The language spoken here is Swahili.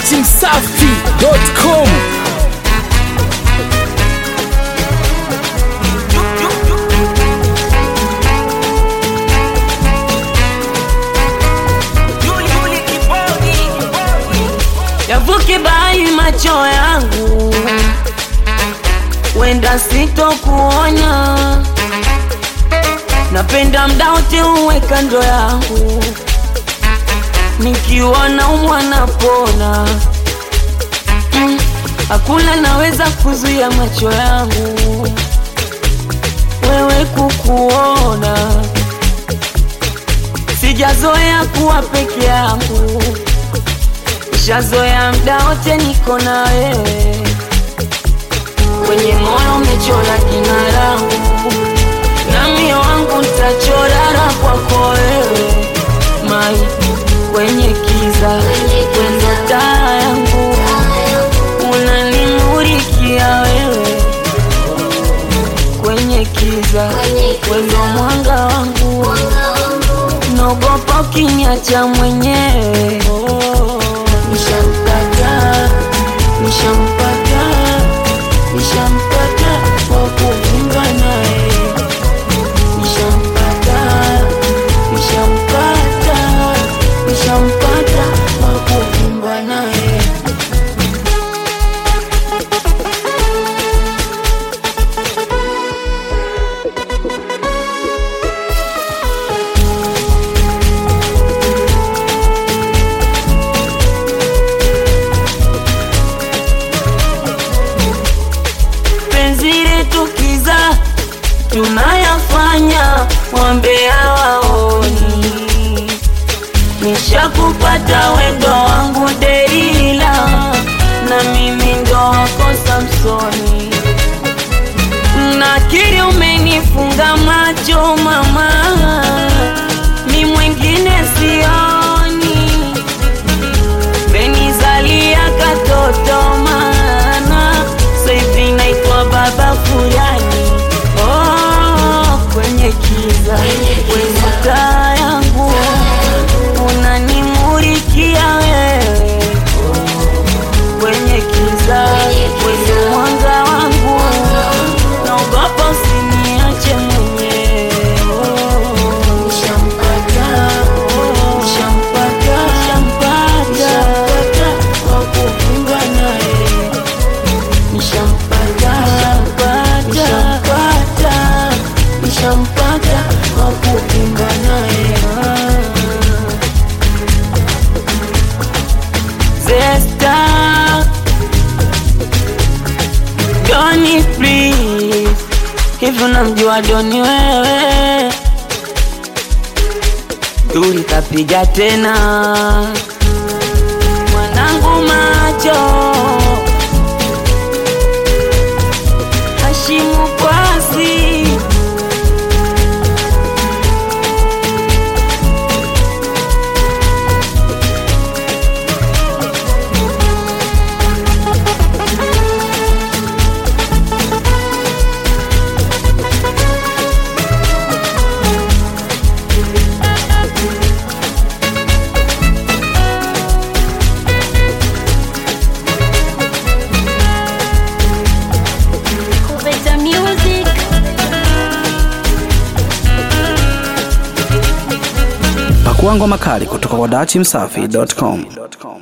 datimsafi.com. Yavuke bai macho yangu, wenda sitokuona. Napenda mda wote uwe kando yangu, nikiona umwana pona. Hakuna naweza kuzuia macho yangu, wewe kukuona. Sijazoea kuwa peke yangu, shazoea mda wote niko na wewe. Kwenye moyo umechora jina langu, na mio wangu nitachora kwako wewe. Mai kwenye kiza, kwenye taa yangu, unanimurikia wewe. Kwenye kiza, kwenye mwanga wangu, naogopa ukiniacha mwenyewe. Nishampata, nishampata, nishampata kwa kuimba naye. Nishampata, nishampata, nishampata kwa kuimba naye. Tunayafanya wambea waoni, nishakupata wendo wangu Delila, na mimi ndo wako Samsoni. Nakiri umenifunga macho mama, mi mwengine sioni. Benizalia katoto mana, saivi naitwa baba fulani. Kwenye kiza, kwenye taa yangu, unanimurikia wewe. Kwenye kiza, kwenye mwanga wangu, naogopa usiniache mwenyewe. Nishampata, nishampata, nishampata kwa kuimba naye. Nishampata, nishampata kwa kuimba naye. Zesta, Doni please, hivi unamjua Doni wewe? Tulikapiga tena mwanangu macho, Hashimu Kwasi. Pakua ngoma kali kutoka kwa datimsafi.com.